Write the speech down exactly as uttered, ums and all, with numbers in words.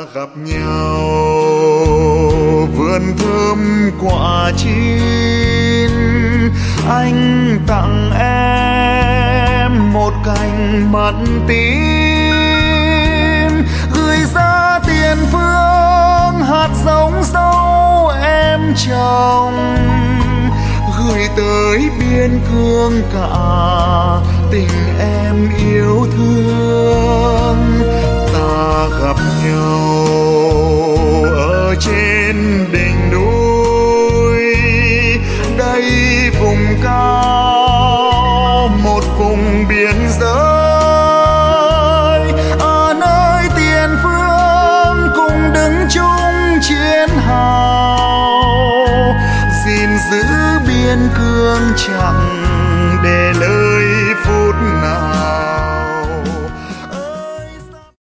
gặp nhau vườn thơm quả chín, anh tặng em một cành mận tím, gửi ra tiền phương hạt giống dâu em trồng, gửi tới biên cương cả tình em yêu thương. Ta gặp nhau ở trên đỉnh núi, đây vùng cao một vùng biên giới, ở nơi tiền phương cùng đứng chung chiến hào, gìn giữ biên cương chẳng để lỡ